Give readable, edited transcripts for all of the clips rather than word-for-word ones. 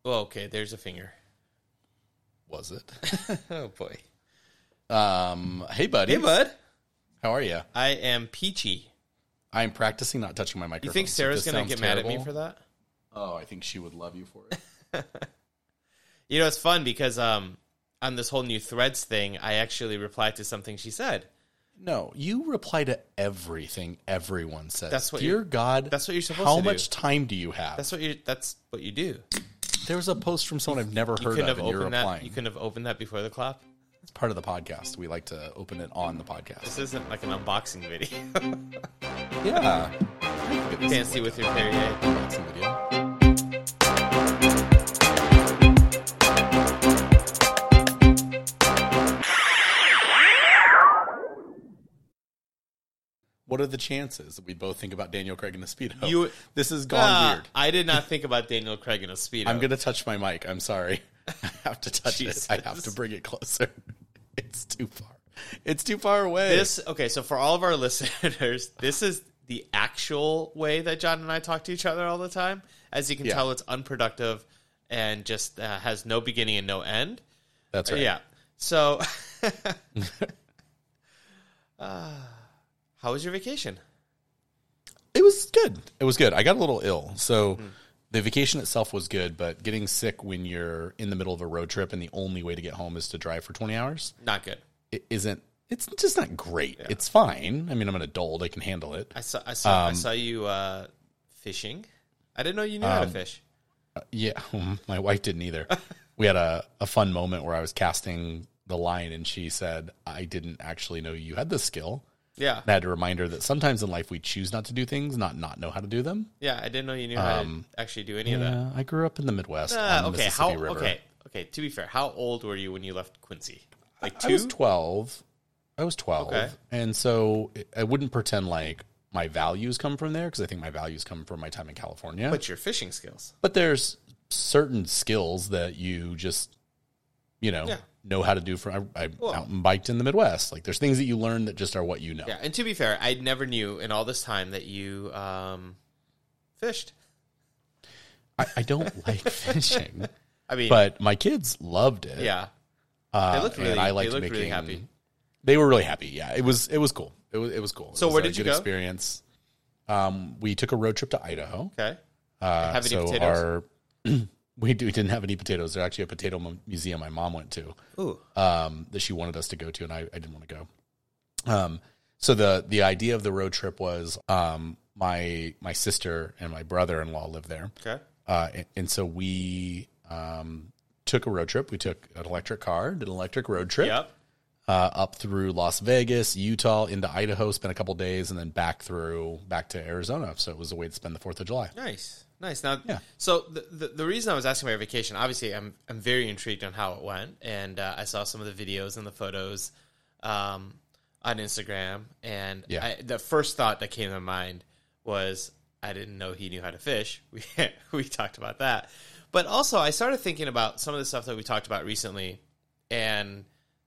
Oh, okay. There's a finger. Was it? Oh, boy. Hey, buddy. Hey, bud. How are you? I am peachy. I'm practicing not touching my microphone. You think Sarah's going to get mad at me for that? Oh, I think she would love you for it. You know, it's fun because on this whole new Threads thing, I actually replied to something she said. No, you reply to everything everyone says. That's what Dear God, that's what you're supposed how to do. much time do you have? That's what you do. There was a post from someone I've never heard of, and you're replying. You couldn't have opened that before the clap? It's part of the podcast. We like to open it on the podcast. This isn't like an unboxing video. Yeah. Fancy with your Perrier. Unboxing video. What are the chances that we both think about Daniel Craig in a Speedo? This has gone weird. I did not think about Daniel Craig in a Speedo. I'm going to touch my mic. I'm sorry. I have to touch Jesus. it. I have to bring it closer. It's too far. It's too far away. Okay, so for all of our listeners, this is the actual way that John and I talk to each other all the time. As you can tell, it's unproductive and just has no beginning and no end. That's right. Yeah. So, how was your vacation? It was good. It was good. I got a little ill. So the vacation itself was good, but getting sick when you're in the middle of a road trip and the only way to get home is to drive for 20 hours. Not good. It's just not great. Yeah. It's fine. I mean, I'm an adult. I can handle it. I saw you fishing. I didn't know you knew how to fish. Yeah. My wife didn't either. We had a fun moment where I was casting the line and she said, I didn't actually know you had this skill. Yeah. I had to remind her that sometimes in life we choose not to do things, not know how to do them. Yeah, I didn't know you knew how to actually do any of that. I grew up in the Midwest on the Mississippi River. Okay, to be fair, how old were you when you left Quincy? Like 2? I was 12. Okay. And so I wouldn't pretend like my values come from there because I think my values come from my time in California. But your fishing skills. But there's certain skills that you just, know how to do. I mountain biked in the Midwest. Like there's things that you learn that just are what you know. Yeah, and to be fair, I never knew in all this time that you fished. I don't like fishing. I mean, but my kids loved it. Yeah, they looked really happy. They were really happy. Yeah, it was cool. It was cool. So where did you go? Experience. We took a road trip to Idaho. Okay. Have any potatoes? We didn't have any potatoes. There's actually a potato museum my mom went to. Ooh. That she wanted us to go to, and I didn't want to go. So the idea of the road trip was my sister and my brother-in-law live there. Okay. And so we took a road trip. We took an electric car, did an electric road trip. Yep. Up through Las Vegas, Utah, into Idaho, spent a couple days, and then back to Arizona. So it was a way to spend the 4th of July. Nice. Now, yeah. So the reason I was asking about your vacation, obviously, I'm very intrigued on how it went, and I saw some of the videos and the photos on Instagram, and the first thought that came to mind was I didn't know he knew how to fish. We talked about that, but also I started thinking about some of the stuff that we talked about recently, and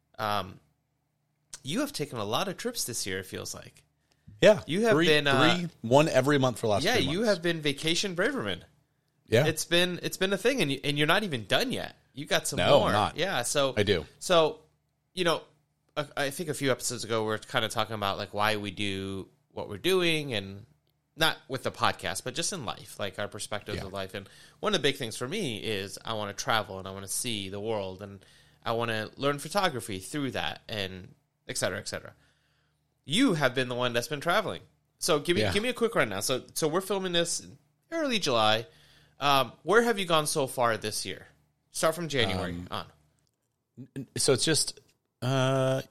you have taken a lot of trips this year, it feels like. Yeah. You have been one every month for the last 3 months. Yeah, you have been vacation braverman. Yeah. It's been a thing, and you're not even done yet. You got some more. No, I'm not. Yeah, so I do. So, I think a few episodes ago we were kind of talking about like why we do what we're doing, and not with the podcast, but just in life, like our perspectives of life. And one of the big things for me is I want to travel and I want to see the world, and I want to learn photography through that, and et cetera, et cetera. You have been the one that's been traveling. So give me a quick rundown. So we're filming this in early July. Where have you gone so far this year? Start from January on. So it's just 4.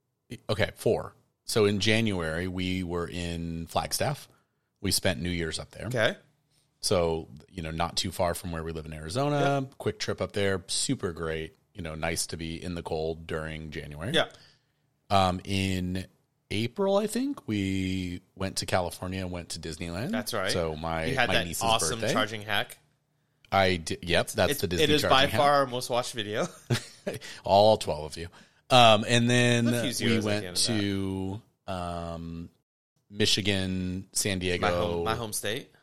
So in January we were in Flagstaff. We spent New Year's up there. Okay. So, not too far from where we live in Arizona. Yep. Quick trip up there. Super great. Nice to be in the cold during January. Yeah. In April, I think, we went to California and went to Disneyland. That's right. So my niece's awesome birthday. charging hack. I did. Yep, that's the Disney charging hack. It is by far our most watched video. All 12 of you. And then we went to Michigan, San Diego. My home state.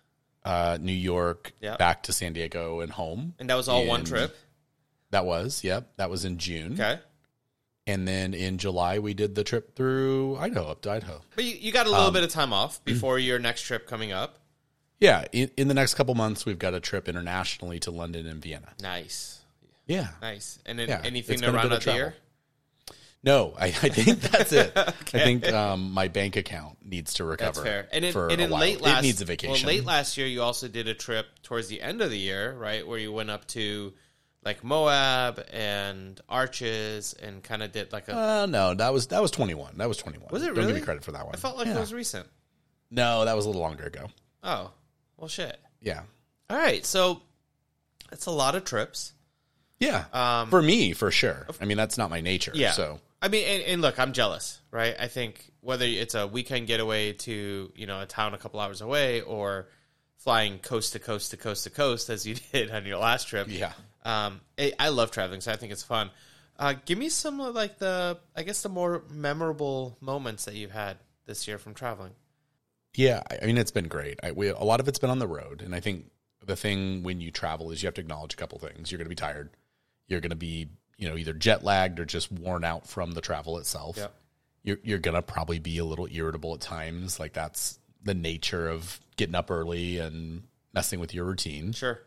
New York, Yep. back to San Diego and home. And that was all one trip? That was in June. Okay. And then in July, we did the trip through Idaho, up to Idaho. But you got a little bit of time off before your next trip coming up. Yeah, in the next couple months, we've got a trip internationally to London and Vienna. Nice. Yeah. Nice. And then Yeah, anything it's to been a round bit of out the year? travel. No, I think that's it. I think my bank account needs to recover. That's fair. And for in a while. late last, it needs a vacation. Well, late last year, you also did a trip towards the end of the year, right, where you went up to like Moab and Arches and kind of did like a. No, that was 21. That was 21. Was it really? Don't give me credit for that one. I felt like it was recent. No, that was a little longer ago. Oh, well, shit. Yeah. All right, so that's a lot of trips. Yeah. For me, for sure. I mean, that's not my nature. Yeah. So I mean, and look, I'm jealous, right? I think whether it's a weekend getaway to, a town a couple hours away or flying coast to coast to coast to coast as you did on your last trip. Yeah. I love traveling, so I think it's fun. Give me some of like the more memorable moments that you've had this year from traveling. Yeah, I mean, it's been great. A lot of it's been on the road, and I think the thing when you travel is you have to acknowledge a couple things. You're going to be tired. You're going to be, either jet lagged or just worn out from the travel itself. Yep. You're going to probably be a little irritable at times. Like that's the nature of getting up early and messing with your routine. Sure.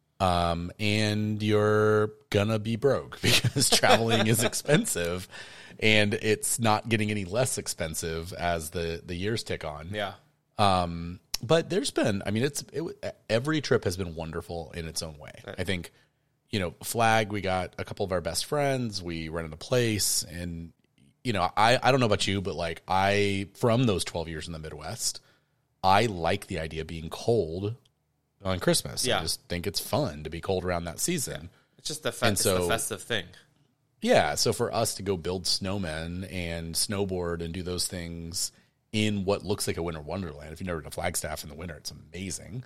And you're gonna be broke because traveling is expensive, and it's not getting any less expensive as the years tick on. Yeah. But there's been, I mean, every trip has been wonderful in its own way. Right. I think, Flag, we got a couple of our best friends, we rented a place, and, I don't know about you, but like from those 12 years in the Midwest, I like the idea of being cold on Christmas. Yeah. I just think it's fun to be cold around that season. It's just the festive thing. Yeah, so for us to go build snowmen and snowboard and do those things in what looks like a winter wonderland, if you've never been to Flagstaff in the winter, it's amazing,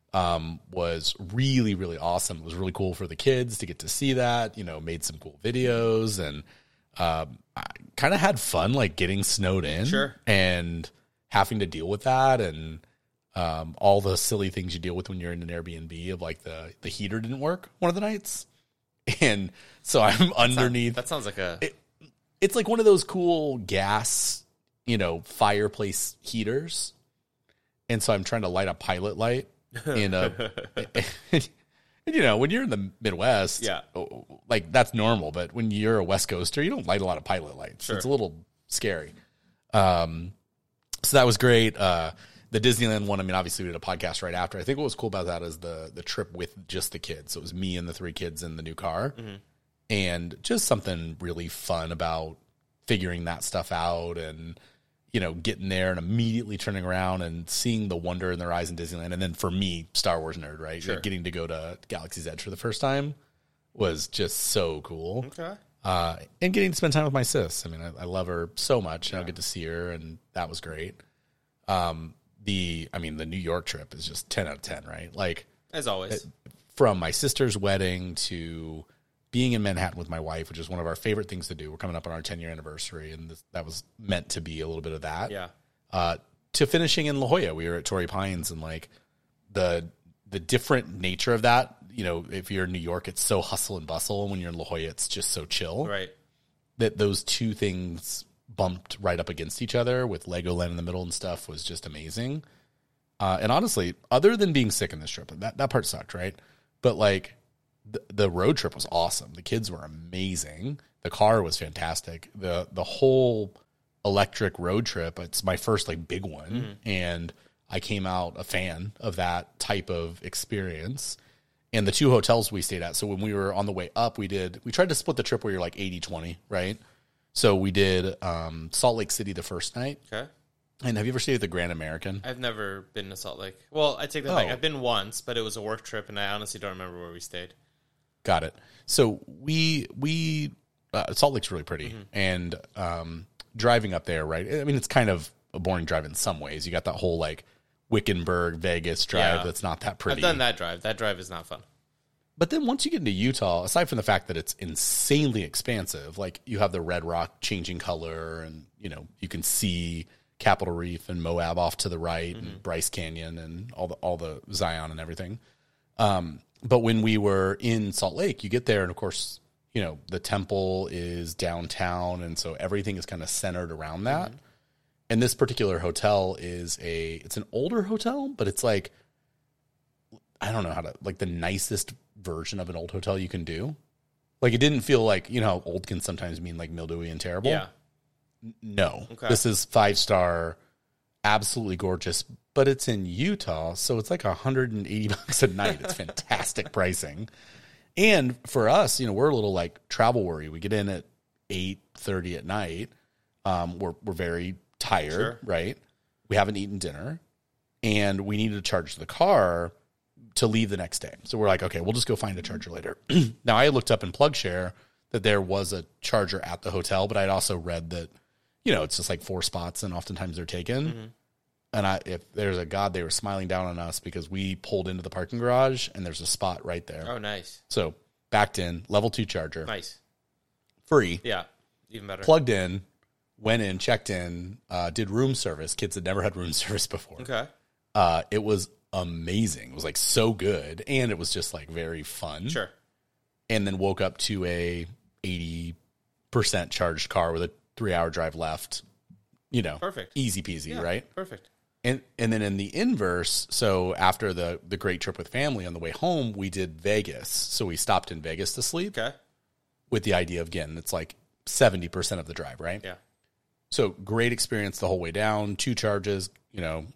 was really, really awesome. It was really cool for the kids to get to see that, made some cool videos, and I kind of had fun like getting snowed in. Sure. And having to deal with that and all the silly things you deal with when you're in an Airbnb of like the heater didn't work one of the nights. And so I'm underneath. That sounds like it's like one of those cool gas, fireplace heaters. And so I'm trying to light a pilot light in a, and, when you're in the Midwest, Yeah. like that's normal. But when you're a West Coaster, you don't light a lot of pilot lights. Sure. It's a little scary. So that was great. The Disneyland one, I mean, obviously we did a podcast right after. I think what was cool about that is the trip with just the kids. So it was me and the 3 kids in the new car. Mm-hmm. And just something really fun about figuring that stuff out and, getting there and immediately turning around and seeing the wonder in their eyes in Disneyland. And then for me, Star Wars nerd, right? Sure. Like getting to go to Galaxy's Edge for the first time was just so cool. Okay. And getting to spend time with my sis. I mean, I love her so much, and I'll get to see her, and that was great. The New York trip is just 10 out of 10, right? Like, as always, from my sister's wedding to being in Manhattan with my wife, which is one of our favorite things to do. We're coming up on our 10-year anniversary, and that was meant to be a little bit of that. Yeah. To finishing in La Jolla, we were at Torrey Pines, and like the different nature of that. If you're in New York, it's so hustle and bustle, and when you're in La Jolla, it's just so chill. Right. That those two things bumped right up against each other with Legoland in the middle and stuff was just amazing. And honestly, other than being sick in this trip, that part sucked, right? But like the road trip was awesome. The kids were amazing. The car was fantastic. The whole electric road trip, it's my first like big one. Mm-hmm. And I came out a fan of that type of experience. And the 2 hotels we stayed at. So when we were on the way up, we tried to split the trip where you're like 80-20, right? So we did Salt Lake City the first night. Okay. And have you ever stayed at the Grand American? I've never been to Salt Lake. Well, I take that back. I've been once, but it was a work trip, and I honestly don't remember where we stayed. Got it. So we Salt Lake's really pretty, mm-hmm. and driving up there, right? I mean, it's kind of a boring drive in some ways. You got that whole like Wickenburg, Vegas drive that's not that pretty. I've done that drive. That drive is not fun. But then once you get into Utah, aside from the fact that it's insanely expansive, like you have the red rock changing color, and you can see Capitol Reef and Moab off to the right, and Bryce Canyon and all the Zion and everything. But when we were in Salt Lake, you get there, and of course, you know, the temple is downtown, and so everything is kind of centered around that. And this particular hotel it's an older hotel, but it's like, I don't know how to, like the nicest version of an old hotel you can do. Like it didn't feel like, you know, how old can sometimes mean like mildewy and terrible. Yeah. No. Okay. This is 5-star, absolutely gorgeous, but it's in Utah, so it's like $180 a night. It's fantastic pricing. And for us, you know, we're a little like travel worry. We get in at 8:30 at night. We're very tired, Sure. right? We haven't eaten dinner, and we needed to charge the car to leave the next day. So we're like, okay, we'll just go find a charger later. Now, I looked up in PlugShare that there was a charger at the hotel, but I'd also read that, you know, it's just like 4 spots, and oftentimes they're taken. And if there's a God, they were smiling down on us because we pulled into the parking garage, and there's a spot right there. Oh, nice. So backed in, level 2 charger, Nice. free, Yeah. Even better. plugged in, went in, checked in, did room service. Kids had never had room service before. Okay. It was amazing. It was like so good, and it was just like very fun. Sure. And then woke up to a 80% charged car with a 3-hour drive left. You know, Perfect. easy peasy, Yeah, right? Perfect. And then in the inverse, so after the great trip with family on the way home, we did Vegas. So we stopped in Vegas to sleep Okay. with the idea of, again, it's like 70% of the drive, right? Yeah. So great experience the whole way down. 2 charges, you know,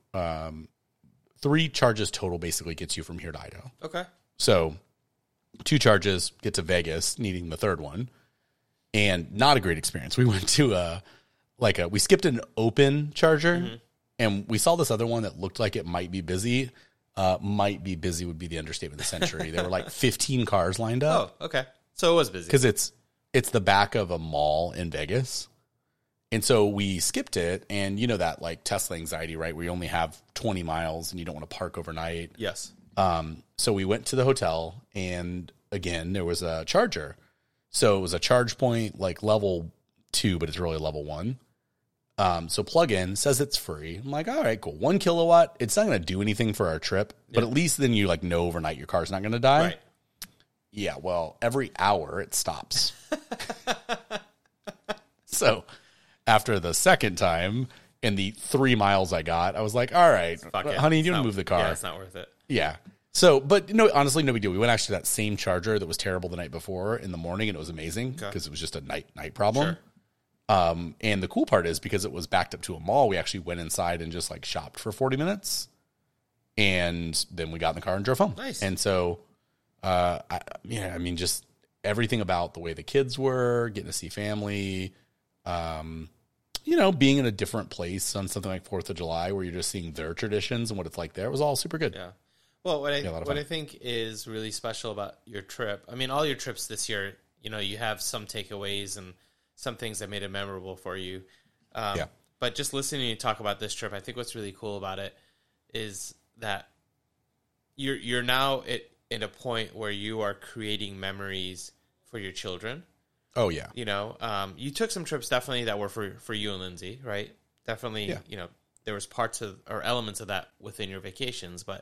3 charges total basically gets you from here to Idaho. Okay. So 2 charges, get to Vegas, needing the 3rd one, and not a great experience. We went to we skipped an open charger, and we saw this other one that looked like it might be busy. Might be busy would be the understatement of the century. There were like 15 cars lined up. Oh, okay. So it was busy. Because it's the back of a mall in Vegas. And so we skipped it, and you know that like Tesla anxiety, right? Where you only have 20 miles and you don't want to park overnight. Yes. So we went to the hotel, and again, there was a charger. So it was a charge point, like level 2, but it's really level 1. So plug in, says it's free. I'm like, all right, cool. 1 kilowatt. It's not going to do anything for our trip, but at least then you like know overnight your car's not going to die. Right. Yeah, well, every hour it stops. So after the second time and the 3 miles I got, I was like, all right, Fuck it. honey, It's you want not- to move the car? Yeah, it's not worth it. Yeah. So, but no, honestly, no big deal. We went actually to that same charger that was terrible the night before in the morning, and it was amazing because it was just a night problem. Sure. And the cool part is because it was backed up to a mall, we actually went inside and just like shopped for 40 minutes, and then we got in the car and drove home. Nice. And so, I mean, just everything about the way the kids were, getting to see family, you know, being in a different place on something like 4th of July where you're just seeing their traditions and what it's like there, it was all super good. Yeah. Well, what a lot of what fun. I think is really special about your trip, I mean, all your trips this year, you know, you have some takeaways and some things that made it memorable for you. Yeah. But just listening to you talk about this trip, I think what's really cool about it is that you're now at a point where you are creating memories for your children. Oh, yeah. You know, you took some trips definitely that were for you and Lindsay, right? Definitely, Yeah. you know, there was parts of or elements of that within your vacations, but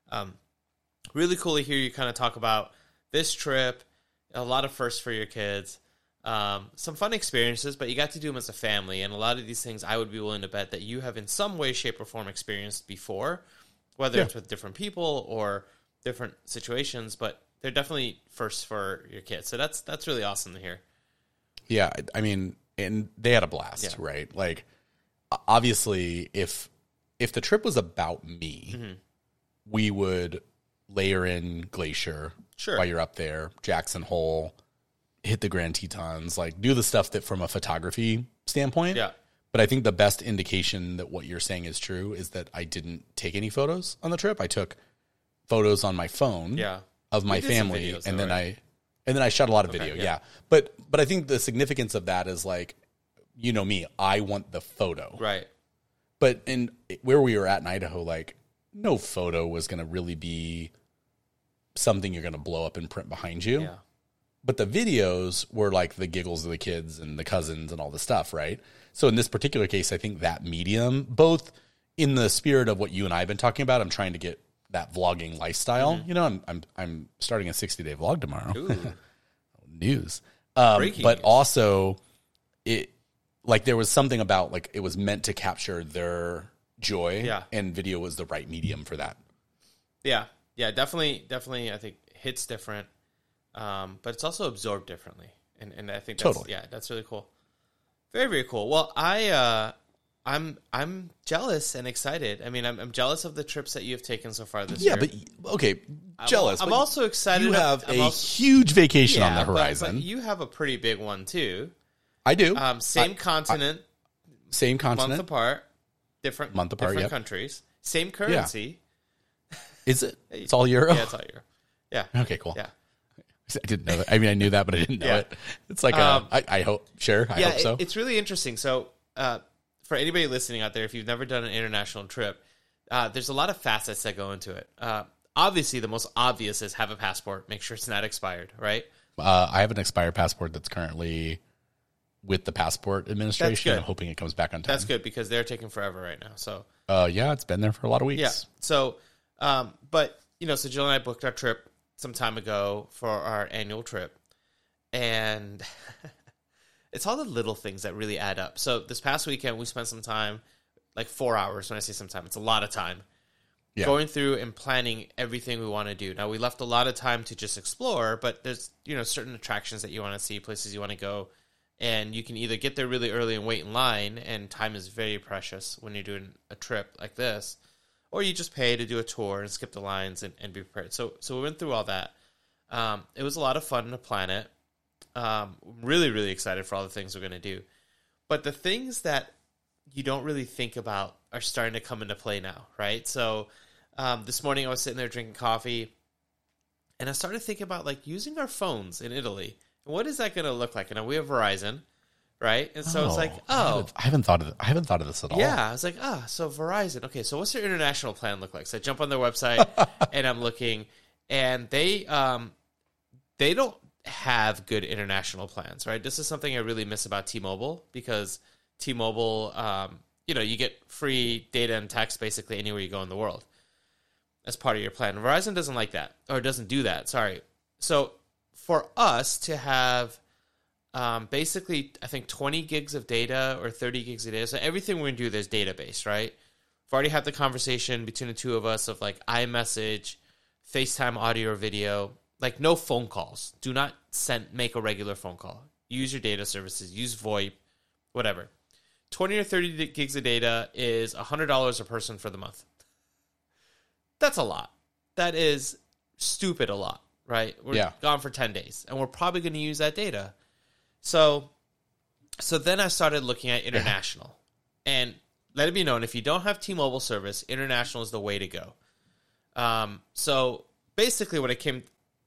really cool to hear you kind of talk about this trip, a lot of firsts for your kids, some fun experiences, but you got to do them as a family, and a lot of these things I would be willing to bet that you have in some way, shape, or form experienced before, whether it's with different people or different situations, but they're definitely firsts for your kids. So that's really awesome to hear. Yeah, I mean, and they had a blast, right? Like, obviously, if the trip was about me, we would layer in Glacier while you're up there, Jackson Hole, hit the Grand Tetons, like do the stuff that from a photography standpoint. Yeah. But I think the best indication that what you're saying is true is that I didn't take any photos on the trip. I took photos on my phone of my You did some family, videos, and though, then I shot a lot of video. yeah. Yeah. But I think the significance of that is like, you know me, I want the photo. Right. But in where we were at in Idaho, like no photo was going to really be something you're going to blow up and print behind you. Yeah. but the videos were like the giggles of the kids and the cousins and all the stuff, right? So in this particular case, I think that medium, both in the spirit of what you and I have been talking about, I'm trying to get that vlogging lifestyle. You know, I'm starting a 60-day vlog tomorrow. News. But news. Also it, like, there was something about, like, it was meant to capture their joy, and video was the right medium for that. Yeah, definitely. I think hits different, but it's also absorbed differently, and I think that's, that's really cool. Very, very cool. Well, I'm jealous and excited. I mean, I'm jealous of the trips that you have taken so far this year. Yeah, but okay, jealous. I'm also excited. You have huge vacation on the horizon. But you have a pretty big one too. I do. Same continent, month apart, different countries, same currency. Yeah. Is it? It's all euro. Yeah, it's all euro. Yeah. Okay, cool. Yeah. I didn't know that. I mean, I knew that, but I didn't know it. It's like I hope. Sure, I hope so. It's really interesting. So, for anybody listening out there, if you've never done an international trip, there's a lot of facets that go into it. Obviously, the most obvious is have a passport. Make sure it's not expired, right? I have an expired passport that's currently with the passport administration. I'm hoping it comes back on time. That's good because they're taking forever right now. So, yeah, it's been there for a lot of weeks. Yeah. So, but so Jill and I booked our trip some time ago for our annual trip, and it's all the little things that really add up. So this past weekend, we spent some time, like 4 hours. When I say some time, it's a lot of time, going through and planning everything we want to do. Now, we left a lot of time to just explore, but there's, certain attractions that you want to see, places you want to go, and you can either get there really early and wait in line, and time is very precious when you're doing a trip like this, or you just pay to do a tour and skip the lines and be prepared. So we went through all that. It was a lot of fun to plan it. Really, really excited for all the things we're going to do. But the things that you don't really think about are starting to come into play now, right? So this morning I was sitting there drinking coffee, and I started thinking about, like, using our phones in Italy. What is that going to look like? And we have Verizon, right? And so it's like, I haven't thought of this at all. Yeah, I was like, so Verizon. Okay, so what's their international plan look like? So I jump on their website and I'm looking, and they don't have good international plans, right? This is something I really miss about T-Mobile, because T-Mobile, you get free data and text basically anywhere you go in the world as part of your plan. Verizon doesn't like that, or doesn't do that. Sorry. So for us to have basically, I think 20 gigs of data or 30 gigs of data. So everything we're going to do, there's database, right? We've already had the conversation between the two of us of, like, iMessage, FaceTime audio or video, like, no phone calls. Do not make a regular phone call. Use your data services. Use VoIP, whatever. 20 or 30 gigs of data is $100 a person for the month. That's a lot. That is stupid a lot, right? We're gone for 10 days, and we're probably going to use that data. So then I started looking at international. And let it be known, if you don't have T-Mobile service, international is the way to go. So basically what it came...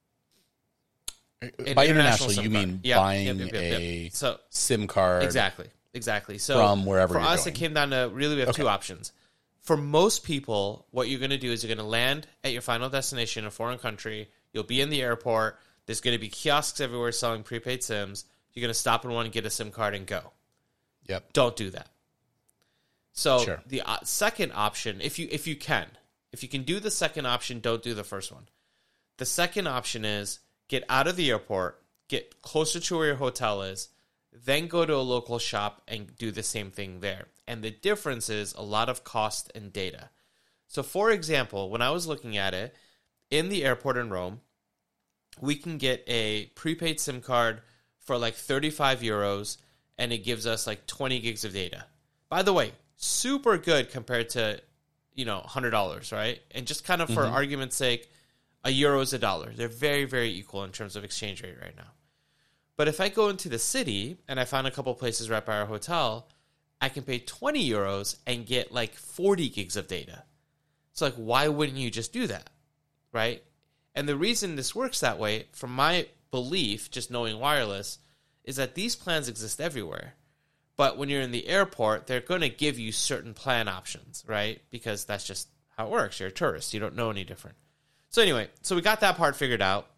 By international, you mean buying a SIM card. Exactly. So from wherever for you're us, going. it came down to, really, we have two options. For most people, what you're going to do is you're going to land at your final destination in a foreign country. You'll be in the airport. There's going to be kiosks everywhere selling prepaid SIMs. You're going to stop in one and get a SIM card and go. Yep. Don't do that. So the second option, if you can do the second option, don't do the first one. The second option is get out of the airport, get closer to where your hotel is, then go to a local shop and do the same thing there. And the difference is a lot of cost and data. So, for example, when I was looking at it, in the airport in Rome, we can get a prepaid SIM card for like 35 euros, and it gives us like 20 gigs of data. By the way, super good compared to, $100, right? And just kind of for argument's sake, a euro is $1. They're very, very equal in terms of exchange rate right now. But if I go into the city and I find a couple places right by our hotel, I can pay 20 euros and get like 40 gigs of data. So, like, why wouldn't you just do that, right? And the reason this works that way, from my belief, just knowing wireless, is that these plans exist everywhere. But when you're in the airport, they're going to give you certain plan options, right? Because that's just how it works. You're a tourist. You don't know any different. So anyway, so we got that part figured out.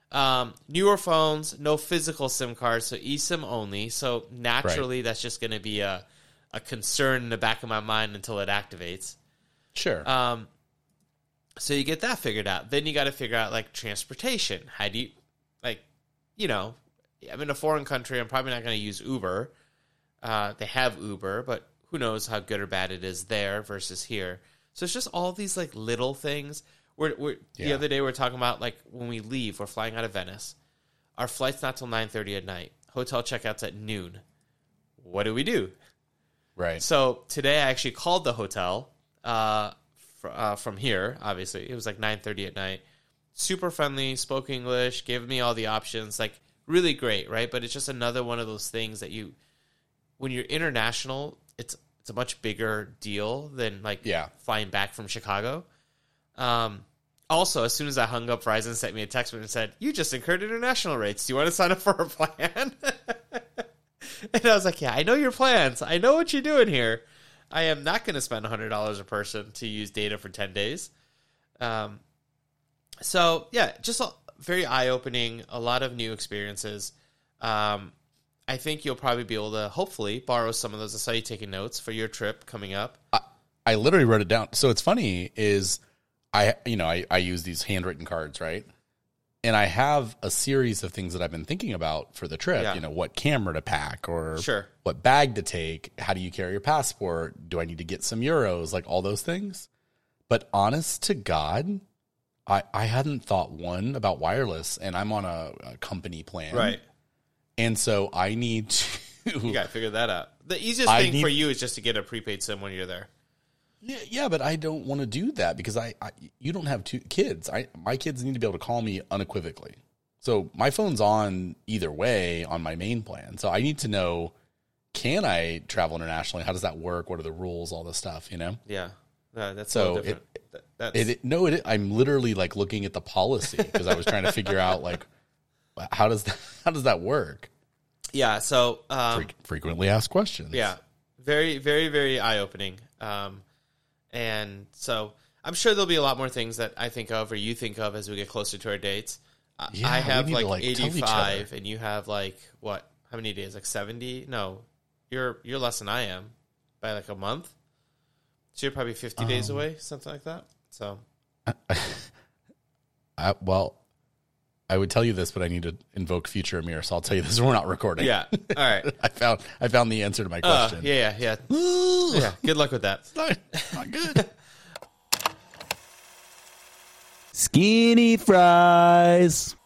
Newer phones, no physical SIM cards, so eSIM only. So naturally, that's just going to be a concern in the back of my mind until it activates. Sure. So you get that figured out. Then you got to figure out like transportation. How do you, like, you know, I'm in a foreign country. I'm probably not going to use Uber. They have Uber, but who knows how good or bad it is there versus here. So it's just all these like little things. The other day we were talking about like when we leave, we're flying out of Venice. Our flight's not till 9:30 at night. Hotel checkout's at noon. What do we do? Right. So today I actually called the hotel from here. Obviously, it was like 9:30 at night. Super friendly, spoke English, gave me all the options. Like really great, right? But it's just another one of those things that when you're international, it's a much bigger deal than like flying back from Chicago. Also, as soon as I hung up, Verizon sent me a text and said, "You just incurred international rates. Do you want to sign up for a plan?" And I was like, "Yeah, I know your plans. I know what you're doing here. I am not going to spend $100 a person to use data for 10 days." So yeah, just very eye-opening, a lot of new experiences. I think you'll probably be able to hopefully borrow some of those. I saw you taking notes for your trip coming up. I literally wrote it down. So it's funny is I use these handwritten cards, right? And I have a series of things that I've been thinking about for the trip. Yeah. You know, what camera to pack or Sure. what bag to take. How do you carry your passport? Do I need to get some euros? Like all those things. But honest to God, I hadn't thought one about wireless, and I'm on a company plan. Right. And so I need to... You got to figure that out. The easiest thing for you is just to get a prepaid SIM when you're there. Yeah, but I don't want to do that because you don't have two kids. My kids need to be able to call me unequivocally. So my phone's on either way on my main plan. So I need to know, can I travel internationally? How does that work? What are the rules? All this stuff, you know? Yeah. That's so different. I'm literally like looking at the policy because I was trying to figure out like, how does that work? Yeah. So frequently asked questions. Yeah. Very, very, very eye-opening. And so I'm sure there'll be a lot more things that I think of or you think of as we get closer to our dates. I have like 85 and you have like what? How many days? Like 70? No, you're less than I am by like a month. So you're probably 50 days away, something like that. So, I would tell you this, but I need to invoke future Amir, so I'll tell you this when we're not recording. Yeah. All right. I found the answer to my question. Yeah. Yeah. Good luck with that. Not good. Skinny fries.